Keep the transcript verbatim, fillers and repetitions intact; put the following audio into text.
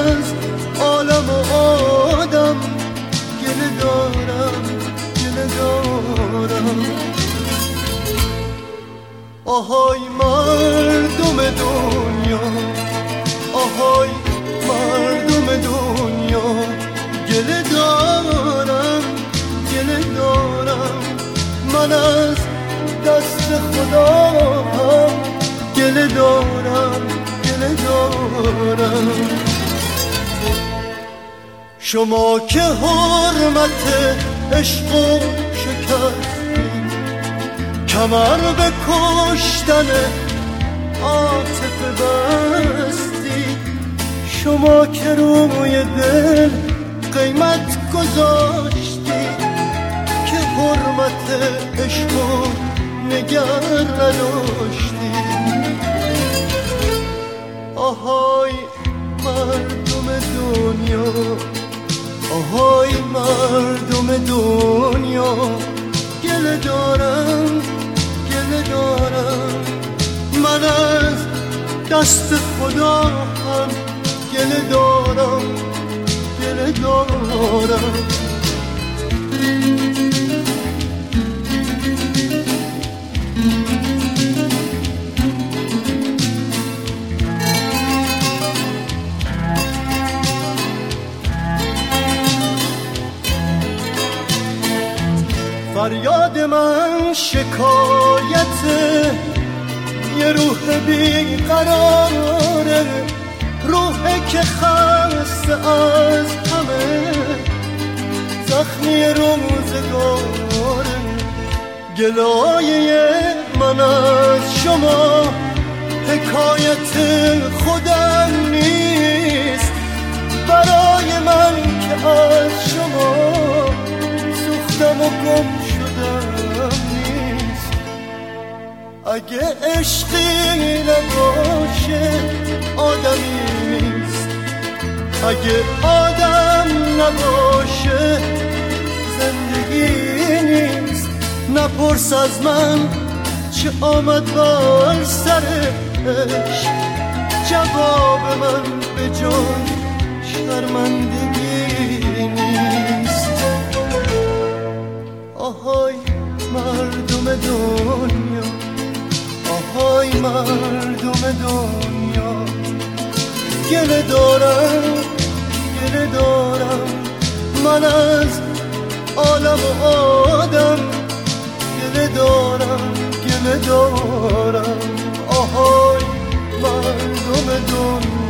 از عالم و آدم گله دارم گله دارم. آهای مردم دنیا، آهای مردم دنیا، گله دارم گله دارم. من از دست خدا هم گله دارم گله دارم. شما که حرمت عشق و شکستید، کمر به کشتن عاطفه بستید. شما که روی دل قیمت گذاشتید، که حرمت عشق و نگر نداشتید. آهای مردم دنیا، آهای مردم دنیا، گله دارم گله دارم. من از دست خدا هم گله دارم گله دارم. فریاد من شکایت یه روح بیقراره، روحی که خسته از همه زخمی روزگاره. گلایه من از شما حکایت خودم نیست، برای من که از شما سوختم و گم شدم نیست. اگه عشقی نباشه آدمی نیست، اگه آدم نباشه زندگی نیست. نپرس از من چه آمد بر سرش، جواب من به جان شرمندگی نیست. آهای مردم دنیا، آهای مردم دنیا، گله دارم گله دارم. من از عالم و آدم گله دارم گله دارم. آهای مردم دنیا.